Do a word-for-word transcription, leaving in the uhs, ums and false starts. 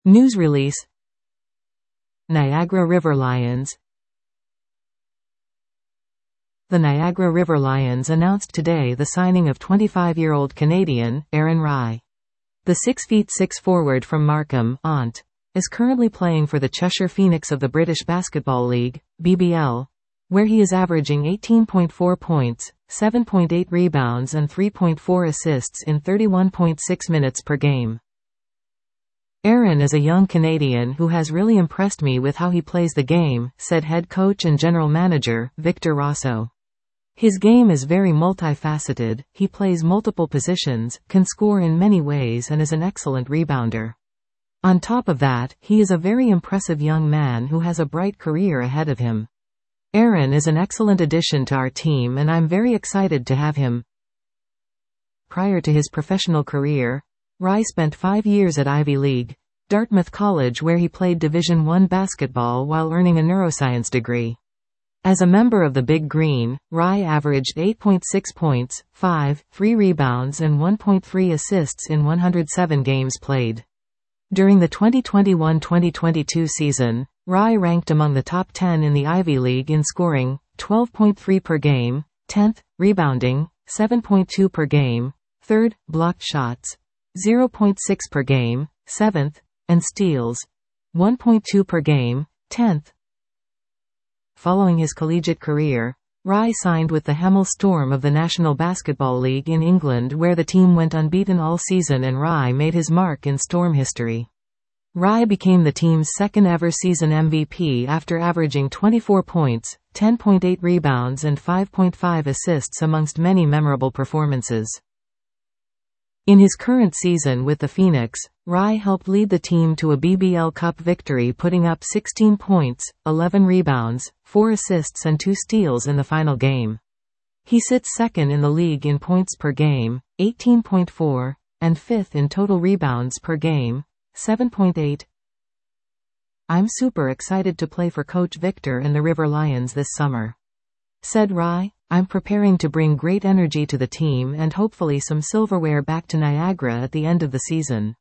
News release. Niagara River Lions. The Niagara River Lions announced today the signing of twenty-five-year-old Canadian, Aaron Rai. The six feet six forward from Markham, Ont, is currently playing for the Cheshire Phoenix of the British Basketball League, B B L, where he is averaging eighteen point four points, seven point eight rebounds and three point four assists in thirty-one point six minutes per game. Aaron is a young Canadian who has really impressed me with how he plays the game, said head coach and general manager, Victor Rosso. His game is very multifaceted, he plays multiple positions, can score in many ways and is an excellent rebounder. On top of that, he is a very impressive young man who has a bright career ahead of him. Aaron is an excellent addition to our team and I'm very excited to have him. Prior to his professional career, Rai spent five years at Ivy League, Dartmouth College, where he played Division one basketball while earning a neuroscience degree. As a member of the Big Green, Rai averaged eight point six points, five point three rebounds and one point three assists in one hundred seven games played. During the twenty twenty-one twenty twenty-two season, Rai ranked among the top ten in the Ivy League in scoring, twelve point three per game, tenth, rebounding, seven point two per game, third, blocked shots, zero point six per game, seventh, and steals, one point two per game, tenth. Following his collegiate career, Rai signed with the Hemel Storm of the National Basketball League in England, where the team went unbeaten all season and Rai made his mark in Storm history. Rai became the team's second ever season M V P after averaging twenty-four points, ten point eight rebounds and five point five assists amongst many memorable performances. In his current season with the Phoenix, Rai helped lead the team to a B B L Cup victory, putting up sixteen points, eleven rebounds, four assists and two steals in the final game. He sits second in the league in points per game, eighteen point four, and fifth in total rebounds per game, seven point eight. I'm super excited to play for Coach Victor and the River Lions this summer, said Rai. I'm preparing to bring great energy to the team and hopefully some silverware back to Niagara at the end of the season.